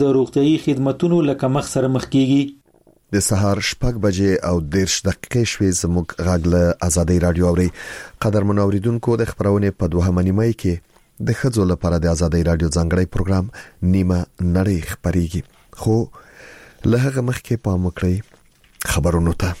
د روغتيایي خدماتو لکه مخ سره مخ کیږي. د سهار 6 بجې او 10 دقیقې شوي زموږ غاغله آزادۍ رادیو اوري. قدر منوریدونکو د خبرونه په 2 نیمه کې د خځو لپاره د آزادۍ رادیو ځانګړی پروګرام نیمه نړۍ خبريږي. خو له هغه مخکې پام وکړئ خبرونو ته.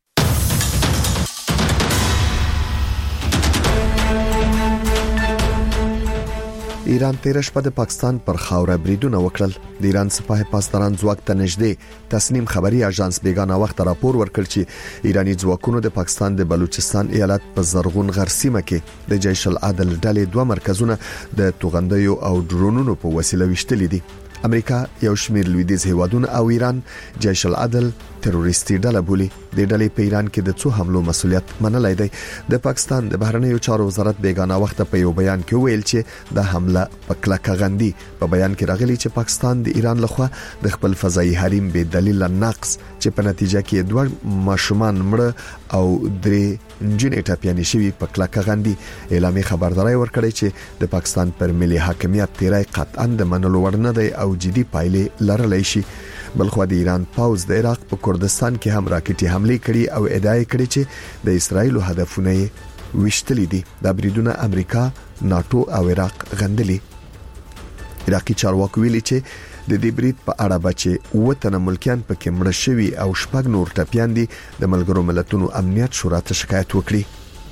ایران تیر شپه د پاکستان پر خاوره بریدونه وکړل. د ایران سپاه پاسداران ځواک ته نږدې تسنیم خبري اژانس بیگانه وخت راپور ورکړ چې ایرانی ځواکونو د پاکستان د بلوچستان ایالت په زرغون غر سیمه کې د جیش العدل ډلې 2 مرکزونه د توغندیو او ډرونونو په وسیله وشتل دي. امریکا یو شمېر لویدیځ هیوادونه او ایران جیش العدل تروریستي ډله بولي. د ډلې په ایران کې د 2 حملو مسولیت منلای دی. د پاکستان د بهرنیو چارو وزارت بیگانه وخت په یو بیان کې ویل چې د حمله په کلکه غندي. په بیان کې راغلي چې پاکستان د ایران لخوا د خپل فضایي حریم به دلیل نقص چې په نتیجه کې 2 ماشومان مړه او 3 انجنې ټاپیانې شوی په کلکه غندي. اعلامي خبرداري ورکړي چې د پاکستان پر ملي حاکمیت تیرای قطعا د منلو وړ نه دی او جدي پایلې لرلای شي. بلخو د ایران پاوز د عراق په کردستان کې هم راکټي حمله کړې او ادعا کړې چې د اسرایل هدفونه وشتلې دي. د بریدونه امریکا، ناتو او عراق غندلي. عراقي چارواکي ویلي چې د دې برید په اړه بچي وطن ملکیان پکې مړ شوي او شپږ نور ټپيان دي. د ملګرو ملتونو امنیت شورا ته شکایت وکړي.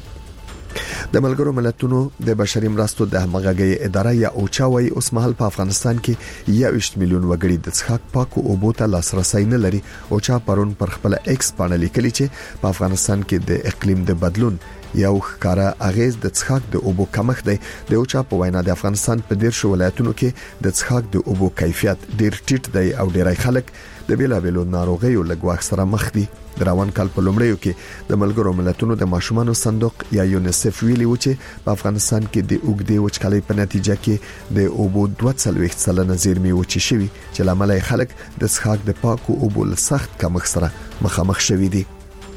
د ملګرو ملتونو د بشري مرستو د همغږي اداره یا اوچا وايي اوس مهال په افغانستان کې 21 میلیون وګړي د څښاک پاکو اوبو ته لاسرسي نه لري. اوچا پرون پر خپل ایکس باندې لیکلي چې په افغانستان کې د اقلیم د بدلون یو ښکارا اغیز د څښاک د اوبو کمښت دی. د اوچا په وینا د افغانستان په 13 ولایتونو کې د څښاک د اوبو کیفیت ډیر ټیټ دی او ډیری خلک د بیلابیلو ناروغیو لګواخ سره مخ دي. د روان کال په لومړیو کې د ملګرو ملتونو د ماشومانو صندوق یا یونیسف ویلي و چې په افغانستان کې د اوګدې وچکالۍ په نتیجه کې د اوبو 2.4 زیرمې وچې شوي چې لامل یې خلک د څښاک د پاکو اوبو له سخت کمښت سره مخامخ شوي دي.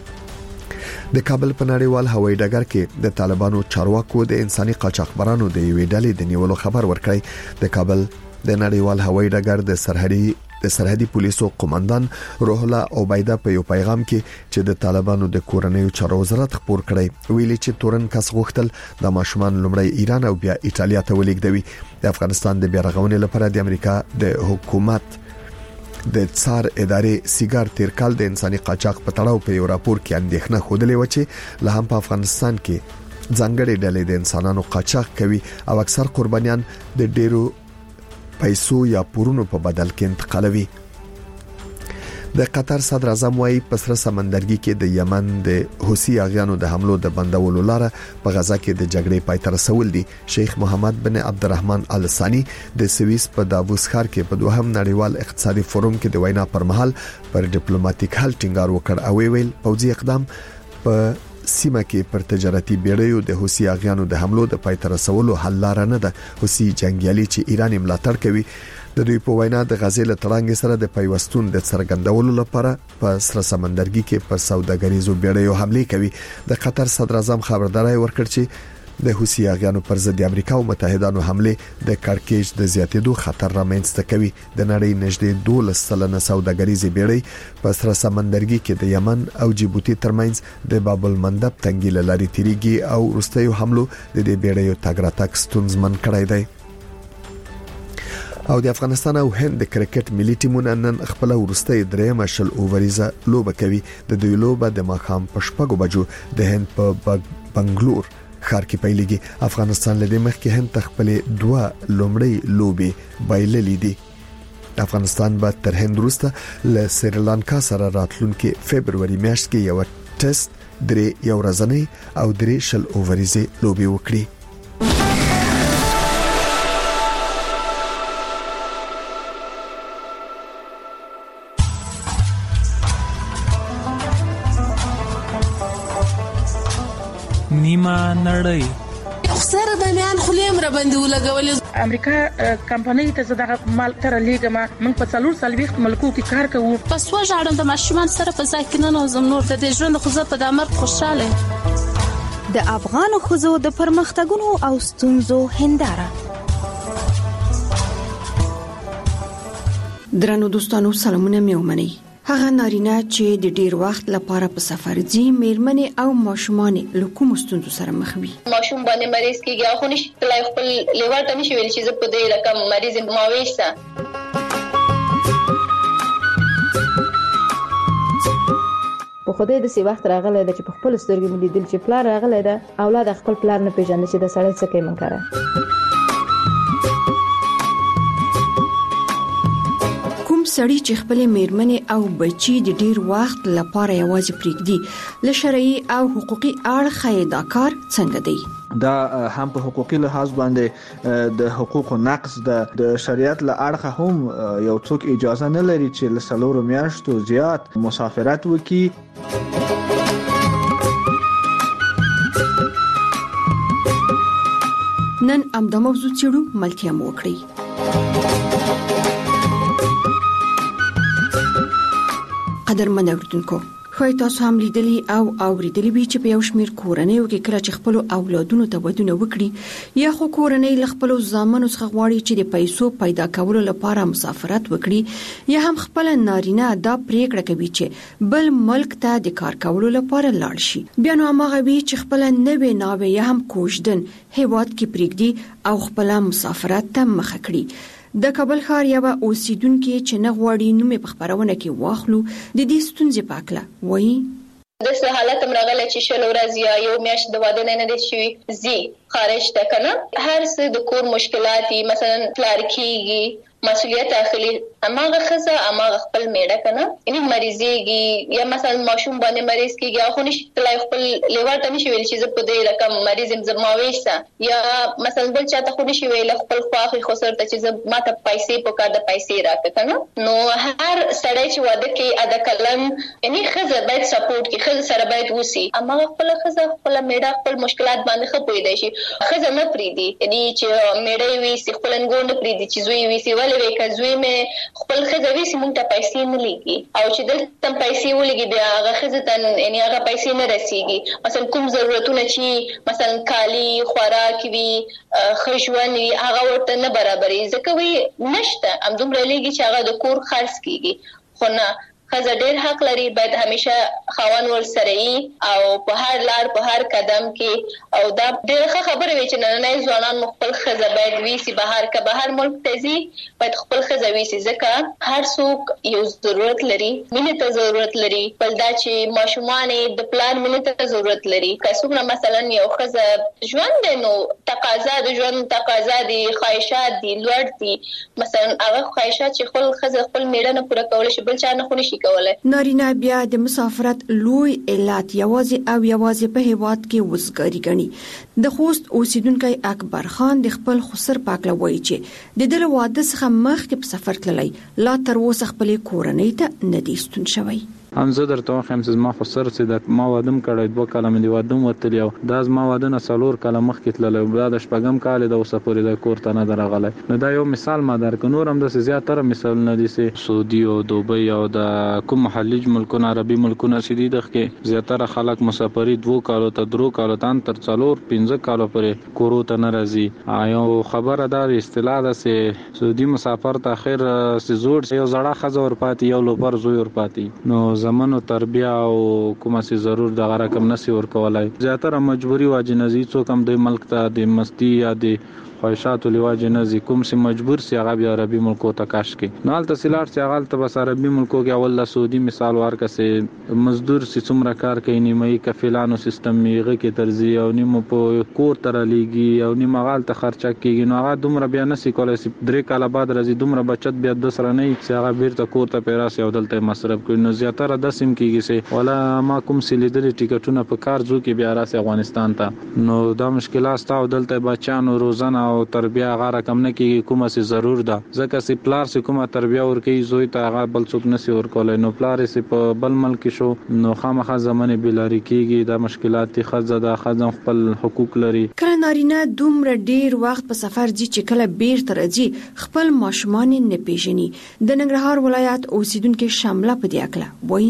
د کابل په نړیوال هوایي ډګر کې د طالبانو چارواکو د انساني قاچاقبرانو د یوې ډلې د نیولو خبر ورکړی. د کابل د نړیوال هوایي ډګر د سرحدي پولیسو قومندان روح الله عبیده په یو پیغام کې چې د طالبانو د کورنیو چارو وزارت خبر کړی ویلي چې تورن کس غوښتل د ماشومان لومړی ایران او بیا ایتالیا ته ولیږدوي. د افغانستان د بیارغونې لپاره د امریکا د حکومت د څار ادارې سیګار تیر کال د انساني قاچاق په تړاو په یو راپور کې اندېښنه خوده و چې له هم په افغانستان کې ځانګړي ډلې د انسانانو قاچاق کوي او اکثر قربانيان د ډیرو پیسو یا پورونو په بدل کې انتقالوي. د قطر صدر اعظم وايي په سره سمندرګي کې د یمن د حوثي اغیانو د حملو د بندولو لاره په غزا کې د جګړې پای ته رسول دي. شیخ محمد بن عبدالرحمن ال ثانی د سویس په داووس ښار کې په دوهم نړیوال اقتصادي فورم کې د وینا پر مهال پر ډیپلوماټیک حل ټینګار وکړ او ویل پوځي اقدام په سیمه کې پر تجارتي بیړیو د حوثي اغیانو د حملو د پای ته رسولو حل لار نه ده. حوثي جنگیالي چې ایران ملاتړ کوي د دوی په وینا د غزې له تړانګ سره د پیوستون د څرګندولو لپاره په سره سمندرګي کې پر سوداګریزو بیړیو حمله کوي. د قطر صدر اعظم خبرداري ورکړ چې د حوثي اغیانو پر ضد امریکا او متحدانو حمله د کارکېج د زیاتېدو خطر رامنځته کوي. د نړۍ نږدې 12% سوداګریزي بیړۍ په سره سمندرګي کې د یمن او جیبوتي ترمنځ د باب المندب تنګي لارې تیریږي او وروستیو حملو د دې بیړیو تګ راتګ ستونزمن کړی دی. او د افغانستان او هند د کرکټ ملي ټیمونه نن خپل ورستۍ درېمه شل اووریزه لوبه کوي. د دوی لوبه د ماښام په 6 بجو د هند په بنگلور ښار کې پیلېږي. افغانستان له دې مخکې هند تخپل 2 لومړی لوبي بایللې دي. افغانستان به تر هند وروسته له سریلانکا سره راتلونکي فبرवरी میاشت کې یو ټیسټ 3 یو ورځنی او 3 شل اووریزه لوبي وکړي. نیمه نړۍ سره د میان خلیم را باندې ولګولې. امریکا کمپنۍ ته زده مال تر لیګما موږ په 440 ملکو کې کار کوو. پس وژاړم د ماشومان سره په ځای کې نه نوزم نور د ژوند خو زه په دمر خوشاله. د افغان خوځو د پرمختګونو او ستونزو هنداره درنو دوستانو سلامونه مې ومنئ. هغه نارینه چې د ډیر وخت لپاره په سفر ځي میرمنې او ماشومان له کوم ستونزو سره مخ وي. ماشوم باندې مریض کیږي خو نشي تلای خپل لیوال ته نشي ویل چې زه په دې رقم مریض ماويسه. په خدای د سی وخت راغلی د چې په خپل سترګې مې لیدل چې پلار راغلی د اولاد خپل پلار نه پیژني چې د سړی څه کوي منکره. سړی چې خپل میرمنې او بچي د ډیر وخت لپاره یوازې پریږدي له شرعي او حقوقي اړخه دا کار څنګه دی؟ دا هم په حقوقي لحاظ باندې د حقوقو نقص د شریعت له اړخه هم یو څوک اجازه نه لري چې له 4 میاشتو زیات مسافرت وکړي. نن امدا موضوع چیرو ملتیا مو وکړي. قدرمن اوریدونکو، خو تاسو هم لیدلی او اوریدلی به چې په یو شمیر کورنۍ کې کله چې خپل اولادونو ته ودونه وکړي یا خو کورنۍ له خپل ځامنو څخه غواړي چې د پیسو پیدا کولو لپاره مسافرت وکړي یا هم خپل نارینه دا پریکړه کوي چې بل ملک ته د کار کولو لپاره لاړ شي. بیا نو هغه وی چې خپل نوې یا هم کوژدن هیواد کې پریږدي او خپل مسافرت ته مخه کړي. د کابل ښار یو اوسیدونکو چې نه غواړي نومې په خبرونه کې واخلو د دې ستونزې په اړه وایي. د څه حالت مرغله چې شل ورځې یا یو میاشت د واده نه دي شوی زی خارج ته کنه هر څه د کور مشکلات مثلا پلار کیږي مسؤلیت اخلي اماغه خزه اماغه خپل میړه کنه یعنی مریضيږي یا مثلا ماشوم باندې مریض کیږي خو نشي تلای خپل لیوال ته نشي ویل چې زه په دې رقم مریض زماويسه یا مثلا بل چاته خو نشي ویل خپل خواخي خسر ته چې زه ماته پیسې پکار د پیسې راکړه کنه. نو هر سړی چې واده کوي ادا کلن یعنی خزه باید سپورټ کوي خزه سره باید وسی اماغه خپل خزه خپل میړه خپل مشکلات باندې خپوي دی شي خزه نه پریدي یعنی چې میړه وي سي خپل نګون پریدي چې زوی وي سي ولې کزوی مې خپل خزه وی سي مونږ ته پیسې نه لګي او چې دلته پیسې ولګي بیا هغه خزه ته یعنی هغه پیسې نه رسیږي. مثلا کوم ضرورتونه چې مثلا کالی خوراک وي خښون وي هغه ورته نه برابرې ځکه وی نشته ام دومره لګي چې هغه د کور خرڅ کیږي خو نه خزه ډېر حق لري باید همیشه خاون ور سره ای او په هر لار په هر قدم کې او دا ډېر خبره وی چې نن ځوانان خپل خزه باید ویسي بهر ملک تزي باید خپل خزه ویسي ځکه هر څوک یو ضرورت لري مینه ته ضرورت لري بل دا چې ماشومان د پلان مینه ته ضرورت لري که څوک مثلا یو خزه ژوند نو تقاضا د ژوند تقاضا دي خواهشات دي لوړ دي مثلا هغه خواهشات چې خپل خزه خپل میړه نه پوره کول شي بل چا نه خوني نارینه بیا د مسافرت لوی علت یوازې په هیواد کې وزګاری غني. د خوست اوسیدونکو اکبر خان د خپل خسر پاکله وایي چې د دل واده څخه مخکې په سفر تللی لا تر اوسه خپل کورنۍ ته نه دی ستون شوی. هم زه درته وایم چې ما خو سره چې د ما وادم کړی 2 کاله مې وادم وتلی او دا ما واده نه 4 کاله مخکې تللی بیا د شپږم کال د اوسه پورې د کور ته نه درغلی. نو دا یو مثال ما درک نور هم د زیاتره مثال نه دي سي سعودي او دوبۍ او د کوم خلیج ملکونه عربي ملکونه چې دي دغه زیاتره خلک مسافري 2 کالو ته 3 کالو تان تر 4-5 کالو پورې کورو ته نه راځي. یو خبره دا اصطلاح ده چې سعودي مسافر ته اخر سي زوړ یو زړه خزه ور پاتې یو لوپر زوی ور پاتې نو زمونو تربیه او کومه سي ضرور د غرقم نسی ور کولای زیاتره مجبوری واجنزي څوک هم د ملک ته د مستی یا د خواهشات لواجه نزي کوم سي مجبور سي هغه بیا عربي ملکو ته کاش کې نو حالت سیلار سي هغه ته بس عربي ملکو کې اول د سعودي مثال ورکسه مزدور سي څومره کار کوي نیمه کفیلانو سیستم میغه کې ترزی او نیمه په کور تر لیږي او نیمه غال ته خرچه کیږي نو هغه دومره بیا نسی کولای سي 3 کال بعد راځي دومره بچت بیا د سره نه سي هغه بیرته کور ته پیراس یو دلته مصرف کوي نو زیاتره د سیم کیږي سي ولا ما کوم سي لیدل ټیکټونه په کار ځو کې بیا راسي افغانستان ته نو دا مشکلات تاو دلته بچانو روزانه او تربیه هغه رقم نه کیږي کومه سي ضرور ده ځکه سي پلار سي کومه تربیه ورکي زوی ته هغه بل څوک نسی ورکولای نو پلار سي په بل ملک شو نو خامخا زمانه بلاری کیږي دا مشکلات خزه د خزم خپل حقوق لري. کله نارینه دومره ډیر وخت په سفر دي چې کله بیرته راځي خپل ماشومان نه پیژني. د ننګرهار ولایت اوسیدونکو شامله په دی اکله وایي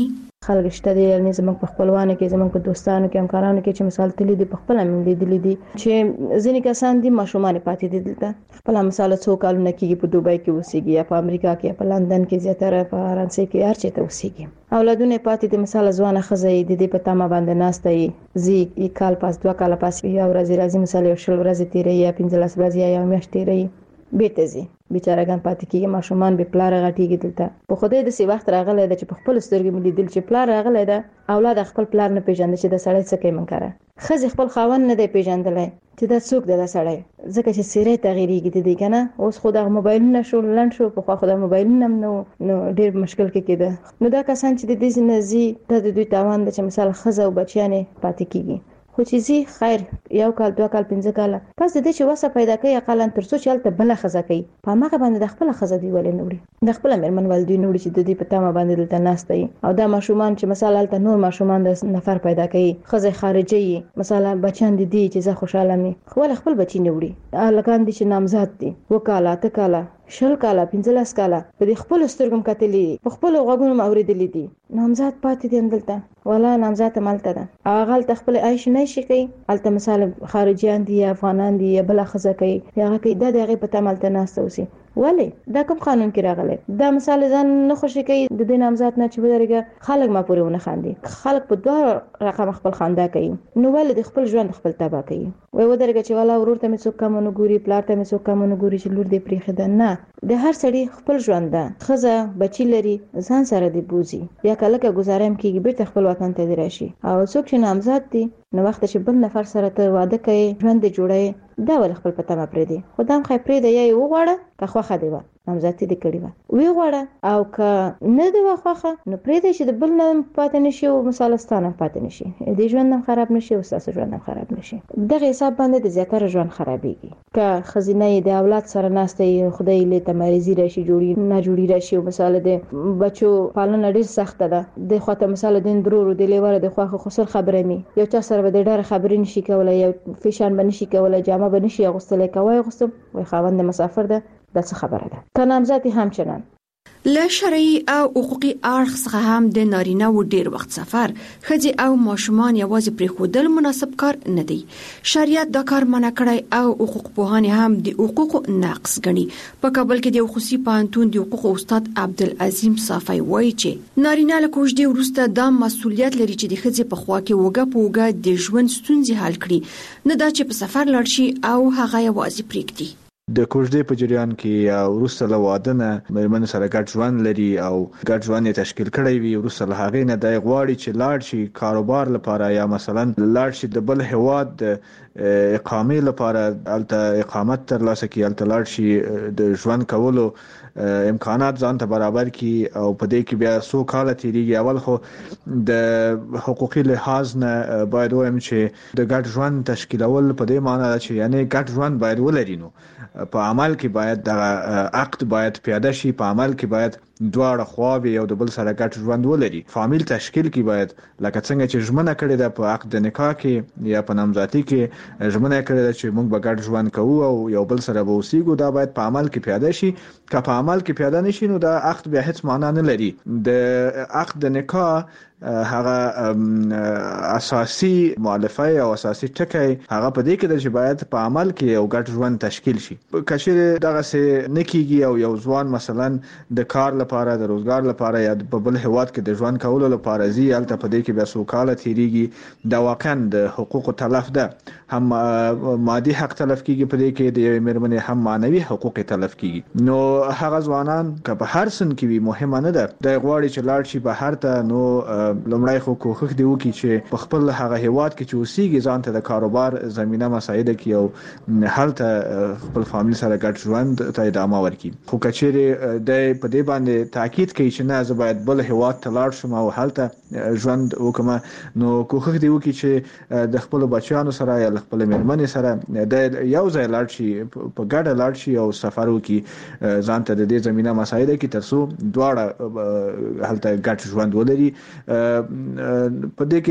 خلک شته دي یعنی زموږ په خپلوانو کې زموږ په دوستانو کې همکارانو کې چې مثال تللی دي په خپل هم لیدلي دي چې ځینې کسان دي ماشومان پاتې دي دلته خپل مثال څو کالونه کېږي په دوبۍ کې اوسېږي یا په امریکا کې په لندن کې زیاتره په فرانسې کې هر چېرته اوسېږي اولادونه پاتې دي مثال ځوانه ښځه د دې په تمه باندې ناسته یي زی کال پاس 2 کال پاس یا ورځ راځي مثال یو شل ورځې تیرې یا 15 ورځې یا میاشت تیرې بیرته زی بیچارهګان پاتې کیږي ماشومان به پلار غټیږي دلته په خوده د سی وخت راغلی د چې په خپل سترګې ملي دل چې پلار راغلی دا اولاد خپل پلار نه پیژاند چې د سړی څه کوي منکره خځه خپل خاوند نه دی پیژندلای چې دا څوک دی دا سړی ځکه چې سیره تغییرېږي د دې کنه اوس خو د موبایل نه شو لند شو په خو د موبایل نه نو ډیر مشکل کې کېده نو دا کسان چې د دې نزي د دوی تاوان د چې مثال خځه او بچیانه پاتې کیږي خو چې زی خیر یو کال 2 کال 15 کال پس د دې چې وسه پیدا کوي اقلن تر څو چلته بل خزه کوي په ماګه باندې د خپل خزه دی ولې نوړي د خپل مرمن والدی نوړي چې د دې په تمه باندې دلته ناشته او دا ماشومان چې مثلا الته نور ماشومان د نفر پیدا کوي خزه خارجي مثلا بچان دي چې زه خوشاله مي خپل بچی نوړي لکان دي چې نامزاد دي وکاله تکاله شل کاله 15 کاله په خپل سترګم کتلې په خپل غوګونو اوریدلې دي نامزاد پاتې دي دلته ولا نامزاد مالته ده هغه خپل عايش نه شي کوي الته مثال خارجيان دي افغانان دي بل خزه کوي هغه کې د دغه په تمالته ناشته وسی ولی دا کوم قانون کې راغلی دا مثال ځان نه خوشي کوي د دې نامزاد نه چې بدرګه خلک ما پورې ونه خاندي خلک په دوه رقم خپل خندا کوي نو ول د خپل ژوند خپل تبا کوي وای ودرګه چې والا ورور ته مې څوک کمونه ګوري پلار ته مې څوک کمونه ګوري چې لور دې پریخه ده نه د هر سړي خپل ژوند ده خزه بچی لري ځان سره دی بوزي یا کله کې گزارم کیږي بیرته خپل وطن ته دی راشي او څوک چې نامزاد دي نو وخت چې بل نفر سره ته واده کوي ژوند جوړي دا ول خپل پته ما پرې دي خدام خې پرې دی یا وغواړه که خوخه دی نامزادي دې کړی و وی غواړه او که نه دی واخه نو پرې دی چې د بل نه پاتې نشي او مثالستانه پاتې نشي دې ژوند هم خراب نشي او تاسو ژوند هم خراب نشي دغه حساب باندې د زیاتره ژوند خرابېږي که خزینه د اولاد سره ناشته خدای له تمریزي راشي جوړي نه جوړي راشي او مثال د بچو پالنه ډیر سخت ده د خواته مثال د درورو د لیوره د خواخه خسر خبره می یو چا سره به ډېر خبرې نشي کولای یو فیشن بنشي کولای جامه بنشي غوستل کوي غوستم وي خاوند مسافر ده دا څه خبره ده که نامزادي همچنان له شرعي او حقوقي اړخ څخه هم د نارینه و ډیر وخت سفر خځې او ماشومان یوازې پرې خودل مناسب کار نه دی شریعت دا کار منع کړی او حقوق پوهان هم د حقوقو نقص ګڼي په کابل کې د خصوصي پوهنتون د حقوق استاد عبدالعظیم صافی وایي چې نارینه له کوژدې وروسته دا مسؤلیت لري چې د خځې په خوا کې وګه په وګه د ژوند ستونزې حل کړي نه دا چې په سفر لاړ شي او هغه یوازې پریږدي د کوژدې په جریان کې یا وروسته له واده نه مېرمن سره ګډ ژوند لري او ګډ ژوند یې تشکیل کړی وي وروسته له هغې نه د غواړي چې لاړ شي کاروبار لپاره یا مثلا لاړ شي د بل هواد اقامې لپاره الته اقامت ترلاسه کړي الته لاړ شي د ژوند کولو امکانات ځان ته برابر کړي او په دې کې بیا څو کال تیریږي اول خو د حقوقي لحاظ نه باید وایم چې د ګډ ژوند تشکیلول په دې معنی ده چې یعنی ګډ ژوند باید ولري نو په عمل کې باید د عقد باید پیاده شي په عمل کې باید دواړه خواوې یو د بل سره ګډ ژوند ولري فامیل تشکیل کې باید لکه څنګه چې ژمنه کړې ده په عقد نکاح کې یا په نامزادي کې ژمنه کړې ده چې موږ به ګډ ژوند کوو او یو بل سره به اوسېږو دا باید په عمل کې پیاده شي که په عمل کې پیاده نشي نو دا عقد بیا هیڅ معنا نه لري د عقد نکاح هغه اساسي مؤلفه او اساسي ټکی هغه په دې کې د چې باید په عمل کې یو ګډ ژوند تشکیل شي کچې دغه څه نکیږي او یو ځوان مثلا د کار لپاره د روزګار لپاره یا په بل هواد کې د ژوند کولو لپاره زی الته په دې کې بیا سوکاله تیریږي دا واقعا د حقوقو تلف ده هم مادي حق تلف کیږي په دې کې د مېرمنې هم معنوي حقوق تلف کیږي نو هغه ځوانان که په هر سن کې وي مهمه نه ده د غواړي چې لاړ شي بهر ته نو لومړی خو کوښښ دی وکړي چې په خپل هغه هیواد کې چې اوسېږي ځان ته د کاروبار زمينه مساعده کړي او هلته خپل فامیل سره ګډ ژوند ته ادامه ورکړي خو کچېرې د په دې باندې تاکید کوي چې نه زه باید بل هیواد ته لاړ شم او هلته ژوند وکم نو کوښښ دی وکړي چې د خپل بچیانو سره یا خپل مېرمنې سره د یو ځای لاړ شي په ګډه لاړ شي او سفر وکړي ځان ته د دې زمينه مساعده کړي ترڅو دواړه هلته ګډ ژوند ولري په دې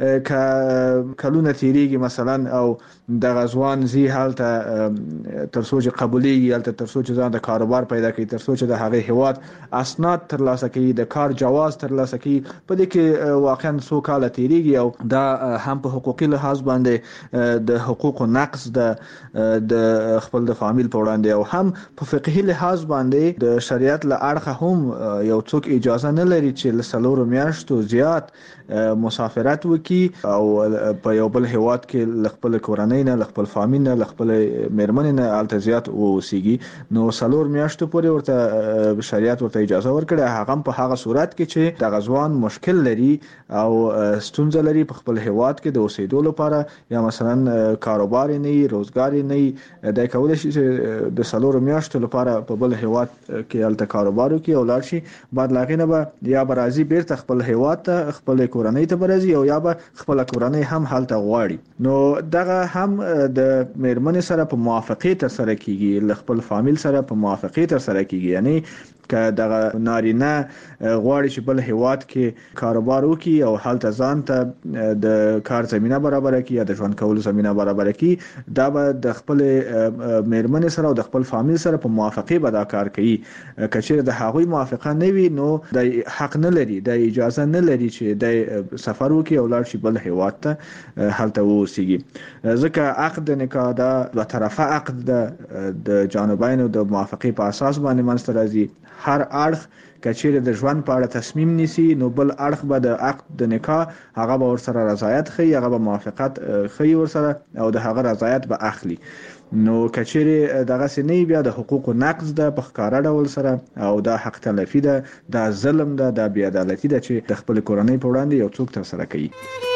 کې کلونه تیریږي مثلا او د غزوان زی حالت تر سوچ قبوليږي حالت تر سوچ ځان د کاروبار پیدا کوي تر سوچ د هغه هواد اسناد تر لاسه کوي د کار جواز تر لاسه کوي په دې کې واقعا سو کال تیریږي او دا هم په حقوقي لحاظ باندې د حقوقو نقص د خپل د فامیل په وړاندې او هم په فقهي لحاظ باندې د شریعت له اړخه هم یو څوک اجازه نه لري چې لسلور میاشتو زیات مسافرت وکي او په یو بل هواد کې خپل کورنۍ نه خپل فامیل نه خپل میرمن نه التزیات اوسيږي نو سلور میاشتو پورې ورته شریعت ورته اجازه ورکړه هغه په هغه صورت کې چې د غزوان مشکل لري او ستونزه لري په خپل هواد کې د اوسېدو لپاره یا مثلا کاروبار نه روزګار نه د کول شي د سلور میاشتو لپاره په بل هواد کې الته کاروبار کوي او لاړ شي بعد لاغینه به یا برازي بیرته خپل هواد ته خپل کورنۍ ته برازي او یا به خپل کورنۍ هم حالت غواړي نو دغه هم د میرمن سره په موافقه تر سره کیږي خپل فامیل سره په موافقه تر سره کیږي یعنی که دغه نارینه غواړي چې بل هواد کې کاروبار وکړي او حالت ځان ته د کار زمينه برابر کړي یا د ژوند کولو زمينه برابر کړي دا به د خپل میرمن سره او د خپل فامیل سره په موافقه به دا کار کوي کچېر د هغوی موافقه نه وي نو د حق نه لري د اجازه نه لري چې د سفر وکړي او لاړ شي بل هواد ته حالت ووسیږي ځکه عقد نکاح دا دوه طرفه عقد د جانبین د موافقه په اساس باندې منځته راځي هر اړخ کچېره د ژوند په اړه تصمیم نیسي نو بل اړخ به د عقد د نکاح هغه به ورسره رضایت خي هغه به موافقت خي ورسره او د هغه رضایت به اخلي نو کچېره دغه سنې بیا د حقوقو نقض د بخکاره ډول سره او د حق تلفي د ظلم د بی عدالتي د چې د خپل کورنۍ په وړاندې یو څوک تر سره کوي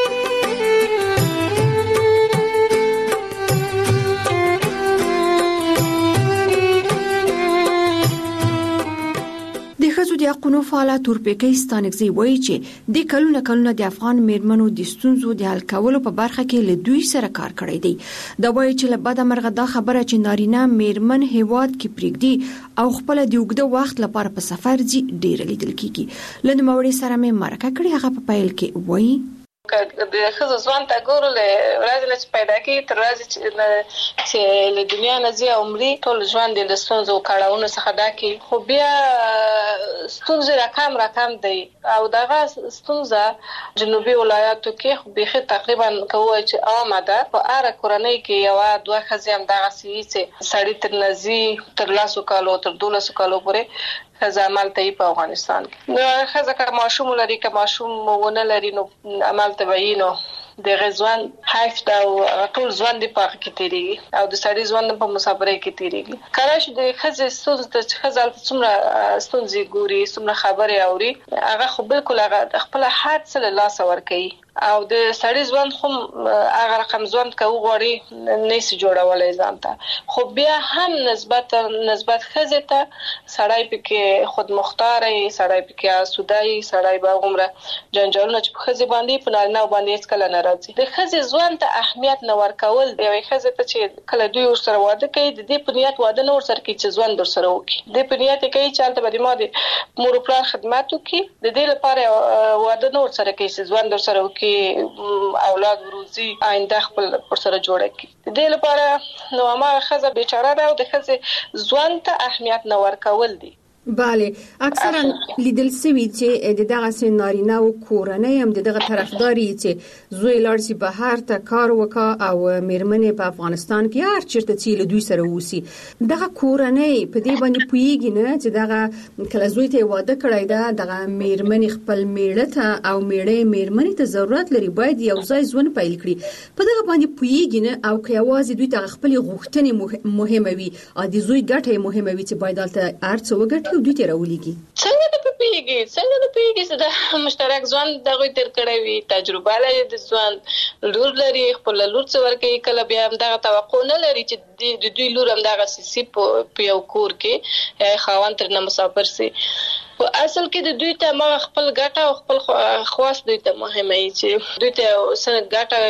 د حقوقو فعال تورپیکي ستانکزي وایي چې د کلونه د افغان میرمنو د ستونزو د حل کولو په برخه کې له دوی سره کار کړی دی دا وایي چې له بده مرغه دا خبره چې نارینه میرمن هیواد کې پریږدي او خپل د اوږده وخت لپاره په سفر ځي ډیر لیدل کیږي له نوموړي سره مې مرکه کړې هغه په پیل کې وایي د خزو ځوان ته ګورو له ورځې نه پیدا کی تر ورځې چې له دنیا نه زی عمرې ټول ژوند د ستونزو کړهونو څخه ډاکي خو بیا ستونزې رقم دی او دغه ستونزه جنوبي ولایاتو کې خو به تقریبا کوي چې عامه ده په اړه کورنۍ کې یو دوه خزي هم دغه چې سړی تر نزي تر لاسو کالو تر 12 کالو پورې خزه عمل ته په افغانستان کې نو خزه که ماشوم لري که ماشوم ونه لري نو عمل ته وینو د غزوان حیف دا ټول ژوند په کې تیریږي او د سړي ژوند په مسافرۍ کې تیریږي کله چې د خزه ستونزه د خزه څومره ستونزې ګوري څومره خبرې اوري هغه خو بالکل هغه خپل حد سره لاس ور کوي او د سړي ژوند خو هغه رقم ژوند کوي غوړي نيسي جوړولای ځانته خو بیا هم نسبت خزه ته سړی پکې خود مختاري سړی پکې سودای سړی به عمره جنجالونه چې په خزه باندې په نه باندې هیڅ کله نه راځي د خزه ژوند ته اهمیت نه ورکول دی یوې خزه ته چې کله دوی ورسره واده کوي د دې په نیت واده نه ورسره کوي چې ژوند ورسره وکړي د په نیت کوي چې البته به د ماده مور پلان خدمت وکړي د دې لپاره واده نه ورسره کوي چې ژوند ورسره وکړي اولاد وروزي آینده خپل پر سره جوړه کی د دې لپاره نو ما خزه بیچاره ده او د خزه ژوند ته اهمیت نه ورکول دي بله اکثرا لیدل سوي چې دغه سينارینه او کورنۍ هم دغه طرفداري چې زوی لارسي بهر ته کار وکا او میرمنې په افغانستان کې هر چیرته چې له دوی سره وسی دغه کورنۍ په دې باندې پویږي نه چې دغه کله زوی ته واده کړی دا دغه میرمنې خپل میړه ته او میرمنې ته ضرورت لري باید یو ځای ژوند پیل کړي په دغه باندې پویږي نه او که یوازې دوی ته خپل غوښتنې مهمه وي او د زوی ګټه مهمه وي چې باید البته ارڅ وګټي دوی ته راولېږي څنګه د پیږي چې د مشترک ژوند دغه تر کړی وي تجربه لري د ژوند لور لري خپل لور څو ورکه کله بیا هم دغه توقع نه لري چې د دوی لور هم دغه سي په یو کور کې خاوند تر نه مسافر سي په اصل کې د دوی ته ما خپل ګټه او خپل خواص دوی ته مهمه وي چې دوی ته څنګه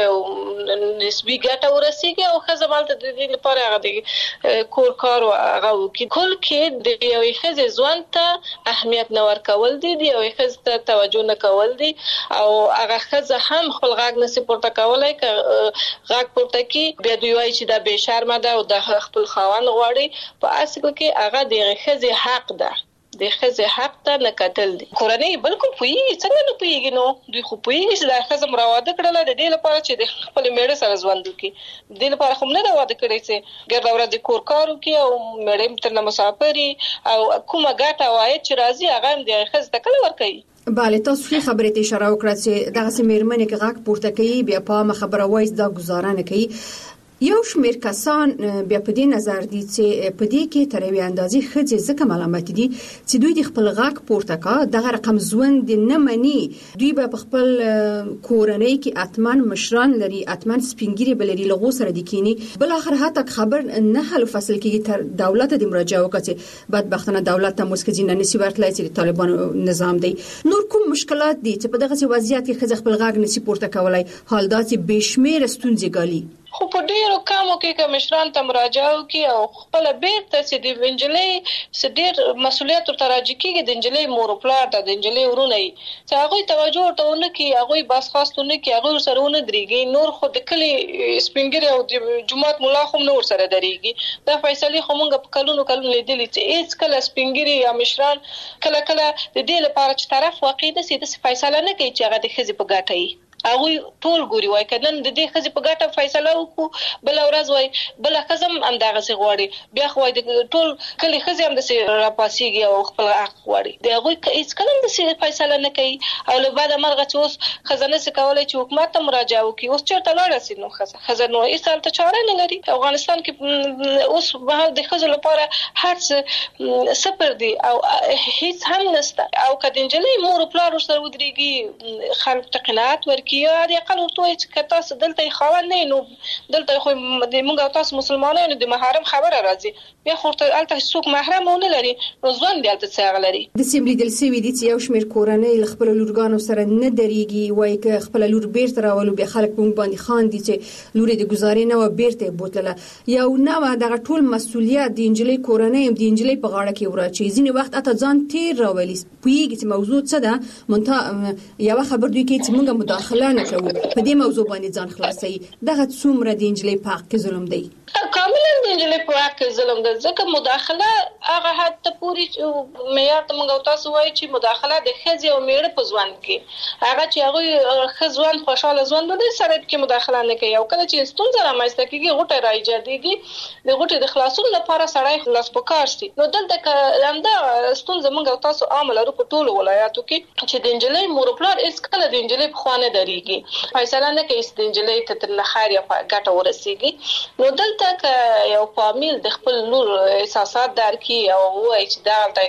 ګټه نسبی ګټه ورسیږي او ښځه مالته د دې لپاره هغه د کور کار او هغه وکړي. کل کې د یوې ښځې ژوند ته اهمیت نه ورکول دي، د یوې ښځې ته توجه نه کول دي او هغه ښځه هم خپل غږ نشي پورته کولای که غږ پورته کړي بیا دوی وایي چې دا بې شرمه ده او د خپل خاوند غواړي. په اصل کې هغه د ښځې حق ده، د ښځې حق ته نه کتل دي. کورنۍ بالکل پوهیږي، څنګه نه پوهیږي، نو دوی خو پوهیږي چې دا ښځه مراواده کړله د دې لپاره چې د خپل میړه سره ژوند وکړي. د دې لپاره خو نه ده واده کړی چې ګرده ورځ کور کار وکړي او میړه ترنه مسافري او کومه ګټه او عاید چې راځي هغه هم د ښځې ته کله ورکوي. بله، تاسو ښه خبرې ته اشاره وکړه چې دغه سیمرمنې کې غږ پورته کوي بیا په خبره وایي دا گزاره نه کوي. یو شمېر کسان بیا په دې نظر دي چې په دې کې تر یوې اندازې ښځې ځکه ملامت دي چې دوی د خپل غږ پورته کا دغه رقم ژوند نه مني. دوی به په خپل کورنۍ کې اتمن مشران لري، اتمن سپینګری بلري، لغو سره د کینی بل اخر حتی خبر نه حل فصل کې تر دولت د مراجعه وکړي. بدبختانه دولت ته مسکزین نه نسی ورتلای چې د طالبانو نظام دی. نور کوم مشکلات دي چې په دغه وضعیت کې ښځه خپل غږ نسی پورته کولای؟ حال دا چې بشمیر ستونزې ګالي. خو په ډیرو کمو کې کمشران ته مراجعه وکړي او خپل بیرته چې د وینجلې سډیر مسولیت ورته راځي کېږي د انجلۍ مور او پلار ته د انجلۍ ورونه یې چې هغه توجه ورته ونه کړي، هغه بس خاصونه کې هغه سره ونه درېږي. نور خو د کلی سپینګری او د جماعت مولا خو نور سره درېږي. دا فیصله خو مونږ په کلونو لیدلې چې هیڅ کله سپینګری یا مشران کله د دې لپاره چې طرف واقع د سي فیصله نه کوي چې هغه د ښځې په ګټه وي. هغه ټول ګوري وای کله د دې ښځې په ګټه فیصله وکړو، بل ورځ وای بل ښځم انداغه سي غواړي، بیا خو د ټول کلی ښځې هم د سي راپاسيږي او خپل حق غواړي. د هغه هیڅ کله د سي فیصله نه کوي او له بعد مرغه چې اوس خزانه سي کولای چې حکومت ته مراجعه وکړي. اوس چیرته لاړ سي نو خزانه هیڅ حالت چاره نه لري. افغانستان کې اوس به د ښځو لپاره هر څه صفر دي او هیڅ هم نشته. او کله انجلۍ مور او پلار سره ودرېږي خلک ته قناعت ورکړي یا د اقل ورته چې تاسو دلته خاوند نه نو دلته خو د موږ تاسو مسلمانانو د محرم خبره راځي، بیا خو ته الته څوک محرم نه لري نو ځوان دی الته څنګه لري. د سیملي دل سوي دي چې یو شمېر کورنۍ خپل لورګانو سره نه درېږي، وایي چې خپل لور بیرته راولو بیا خلک په موږ باندې خان دي چې لور د گزارې نه و بیرته بوتله یو نه دغه ټول مسولیت د انجلۍ کورنۍ د انجلۍ په غاړه کې ورچې. ځینې وخت اته ځان تیر راولي پویږي چې موضوع څه ده مونته یو خبر دوی کې چې موږ مداخله نه کوو په دې موضوع باندې ځان خلاصي. دغه څومره د انجلۍ په حق کې ظلم دی؟ کاملا د انجلۍ په حق کې ظلم دی ځکه مداخله هغه حد ته پوری معیار ته موږ تاسو وایي چې مداخله د ښځې او میړه په ژوند کې هغه چې هغه ښځوان خوشاله ژوند د سره کې مداخله نه کوي. او کله چې ستونزه رامنځته کیږي غوټه راځي د غوټه د خلاصون لپاره سړی خلاص پکار سي. نو دلته لنده ستونزه موږ تاسو عامل لرو په ټولو ولایاتو کې چې د انجلۍ مور او پلار اس کله د انجلۍ په خوانه دريږي فیصله نه کوي چې د انجلۍ ته تر خیر یا ګټه ورسیږي. نو دلته یو فامیل د خپل لور احساسات درکې او وایي چې دا الته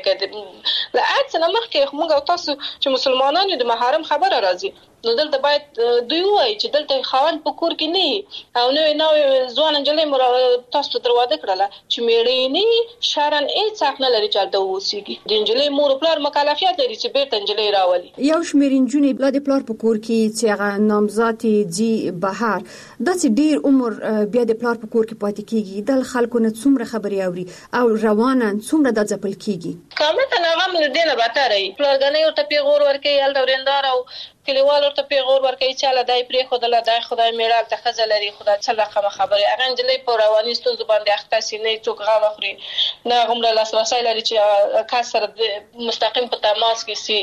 کې لا اڅنه مخکې موږ تاسو چې مسلمانانو د محرم خبره راځي نو دلته باید دوی وایي چې دلته خاوند په کور کې نه او نو ځوان انجلۍ تاسو دروازه کړله چې میړې نه شارن هیڅ حق نه لري چې د اوسېږي. د انجلۍ مور او پلار مکلفیت لري چې بیرته انجلۍ راولي. یو شمېر نجونې بل د پلار په کور کې چې هغه نامزاد دي بهر داسې ډیر عمر بیا د پلار په کور کې پاتې کیږي. د خلکو نه څومره خبرې اوري او روانه څومره د ځپل کیږي. کامه نه غم دې نه باتري پلارګنې ورته پیغور ورکې ال ورندار او کلیوال ورته پیغور ورکوي چې له دای پرې خدای دای خدای میړه ته خزه لري خدای څه رقم خبره هغه انجلۍ په رواني ستونزو باندې اخته سي نه څوک غاړه اخري نه غومره لاسرسي لري چې کسر مستقیم په تماس کې سي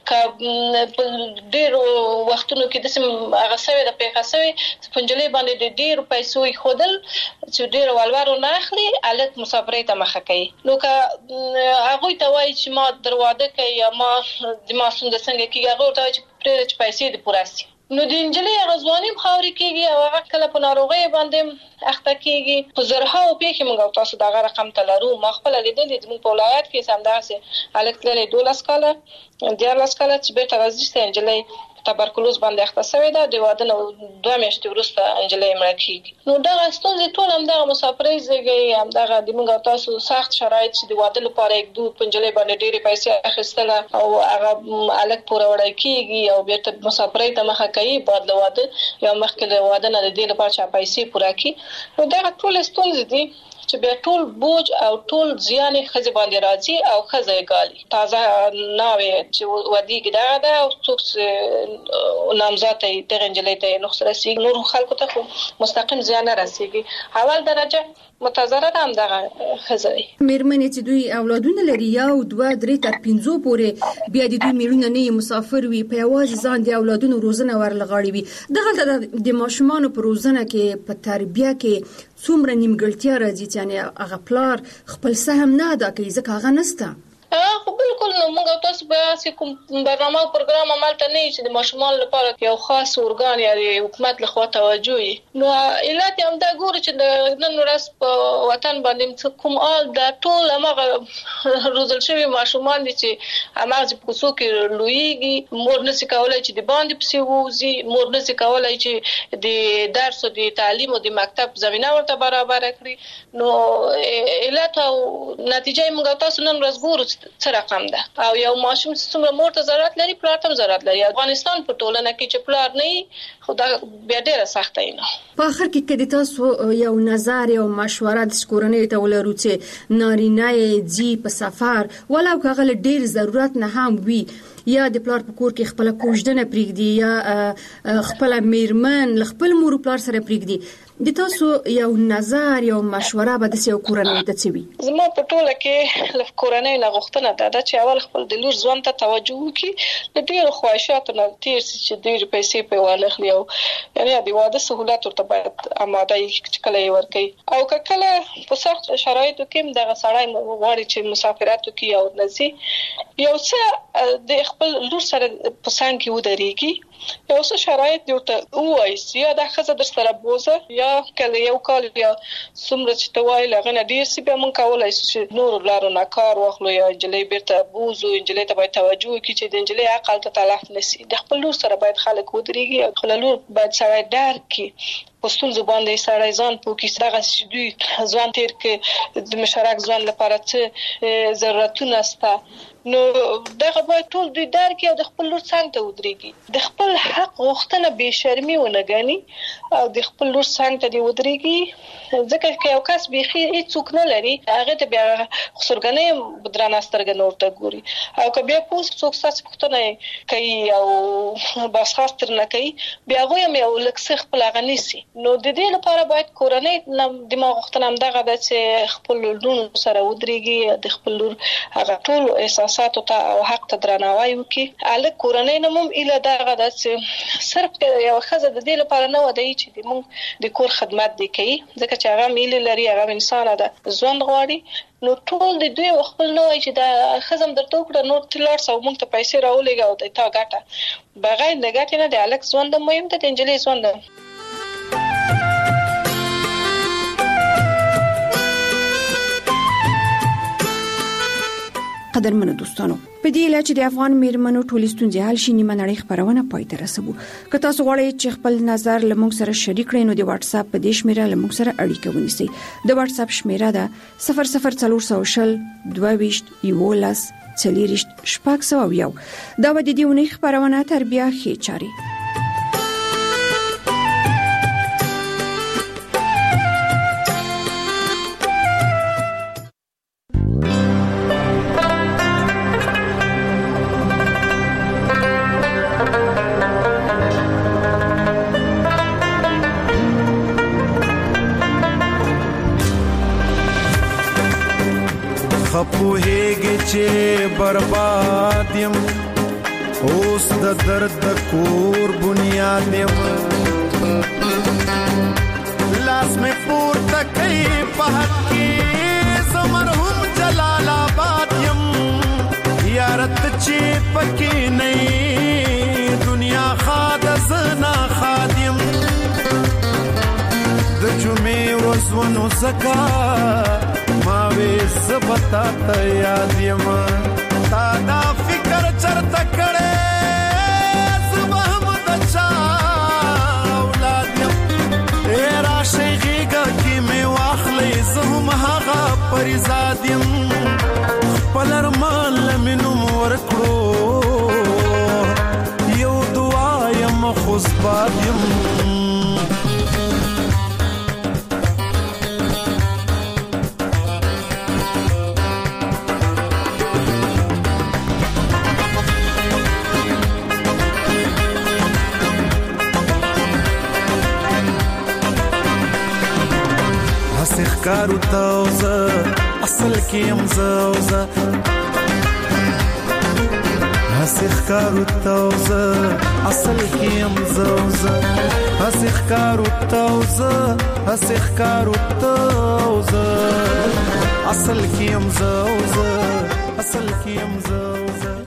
ک ډیر وختونو کې د سم هغه سوي د پیغاسوي پنجلې باندې د ډیر پیسو خودل چې ډیر والوارو نه اخلي الک مسافرې ته مخه کوي. نو که هغه ته وایي چې ما دروازه کوي یا ما د ماسوند څنګه کې هغه ته چې پیسې د پوراسي نو د انجلۍ غزوانی مخاوري کېږي او هغه کله په ناروغي باندې اخته کېږي. په زرها او پیخي موږ تاسو دا رقم تلرو ما خپل لیدلې د په ولایت کې سم داسې الکترلې 12 کاله 14 کاله چې به ترازیسته انجلۍ تبرکلوز باندې اخته شوې ده د واده نه 2 میاشتې وروسته انجلۍ مړه کیږي. نو دا ستونزې ټول هم د مسافرۍ زیږي هم دغه د موږ تاسو سخت شرایط چې د واده لپاره یک دوه پنځلې باندې ډېری پیسې اخیستل او هغه الګ پوره وړای کیږي او بیرته مسافرۍ ته مخه کوي بعد له واده یا مخکې له واده نه د دې لپاره چې پیسې پوره کړي. نو دا ټول ستونزې دي چې بیا ټول بوج او ټول زیان خزه باندې راځي او خزه ګالي تازه ناوي چې ودیګ دا او څوک نامزاد ته انجلۍ ته نخسره سي نور خلکو ته مستقیم زیان راسيږي. اول درجه متضرر هم دغه خزه مېرمنې چې دوی اولادونه لري یا 2-3 تر 5 پورې بیا د دوی میرونه نه مسافر وي په یوازې ځان د اولادونو روزنه ورلغاړي وي دغه د ماشومان په روزنه کې په تربیه کې څومره نیمګړتیا راځي چې هغه پلار خپل سهم نه ادا کوي ځکه هغه نسته. خو بالکل نو موږ تاسو به کوم برنامه او پروګرام عملته نه چې د ماشومان لپاره یو خاص ارګان یا د حکومت لخوا توجه وي. نو علت هم دا ګوري چې د نن ورځ په وطن باندې کوم آل د ټول هغه روزل شوی ماشومان دي چې هغه په کوڅو کې لویږي مور نشي کولای چې د باندې پسې ووزي مور نشي کولای چې د درس او د تعلیم او د مکتب زمينه ورته برابر کړي. نو علت او نتیجه موږ تاسو نن ورځ ګورو څه رقم ده او یو ماشوم څومره مور ته ضرورت لري پلار ته ضرورت لري. افغانستان په ټولنه کې چې پلار نه خو دا بیا ډیره سخته نه. په اخر کې کدي تاسو یو نظر یو مشوره د کورنۍ ته ولرو چې نارینه یې په سفر ولو کغه ډیر ضرورت نه هم وي یا د پلار په کور کې خپل کوژدنه پریږدي یا خپل میرمن خپل مور پلار سره پریږدي د تاسو یو نظر یو مشوره به د یو کورنۍ ته چوي. زما په ټوله کې ل کورنۍ نه غوښتنه ده چې اول خپل د لور ځوان ته توجه وکړي د ډیرو خواهشاتو نه تیر چې ډیر پیسې په والخلی او یعنی د واده سہولت ورته باید آماده چې کله یې ورکړي او کله په سخت شرایطو کې دغه سړی غواړي چې مسافرت وکړي او نزي یو څه د خپل لور سره په څنګ کې ودرېږي یو څه شرایط دی ته وایي یا د خزه در سره بوزه یا کله یو کال یا څومره چې توای لغنه ډیر سی به مونږ کولای شو چې نور لارو نه کار واخلو یا انجلۍ بیرته بوزو انجلۍ ته باید توجه وکړي چې د انجلۍ عقل ته تلف نشي د خپل لور سره باید خلک ودرېږي خپل لور باید سره درک کړي پستون زبان دې سړی ځان پوکې دغه دوی ځوان تیر کې د مشارک ځوان لپاره څه ضرورتونه سته نو دغه باید ټول دوی درک او د خپل لور څنګه ته ودرېږي د خپل حق غوښتنه به شرمي ونه غني او د خپل لور څنګه ته ودرېږي ځکه چې یو کس بيخي هیڅوک نه لري هغه ته بیا خسرګنې بدرانه سترګې نور ته ګوري او که بیا څوک ستاسو پوښتنه کوي او بس خاص تر نه کوي بیا هغه هم یو لکه خپل غنيسي نو د دې لپاره باید کورنۍ دماغ غوښتنه هم دغه د چې خپل لور سره ودرېږي د خپل لور هغه ټول احساسات او حق ته درناوی وکړي الګ کورنۍ نموم اله دغه د چې صرف یو خزه د دې لپاره نه ودی چې د مونږ د کور خدمت دی کوي ځکه چې هغه میل لري هغه انسان ده ژوند غواړي نو ټول د دوی خپل نو چې د خزم درته وکړه نو تلار سو مونږ ته پیسې راولېږي او د تا ګټه بغیر د ګټې نه د الګ ژوند مهم ده د انجلۍ ژوند قدرمنو دوستانو په دې لاره چې د افغان میرمنو ټولې ستونزې حل شي نیمه نړۍ خبرونه پای ته رسوو که تاسو غواړئ چې خپل نظر له موږ سره شریک کړئ نو د واتس اپ په دې شمیره له موږ سره اړیکه ونیسئ د واتس اپ شمیره ده 00400 22 11 40 شپږ دا و د دې ونې خبرونه تربیه خې چاري خپوهېږي چې برباد یم اوس د درد د کور بنیاد یم لاس مې پورته کوي په حق کې زه مرحوم جلال آباد یم یارت چې پکې نه دنیا خاد زنا خاد یم د جمعې ورځ ونو زکا ماوي سبتا ته یاد یم تا دا فکر چرته کړې صبح اوس باد یم کارو تاوزه اصل کیم زوزه هسخ کارو تاوزه اصل کیم زوزه هسخ کارو تاوزه هسخ کارو تاوزه اصل کیم زوزه اصل کیم زوزه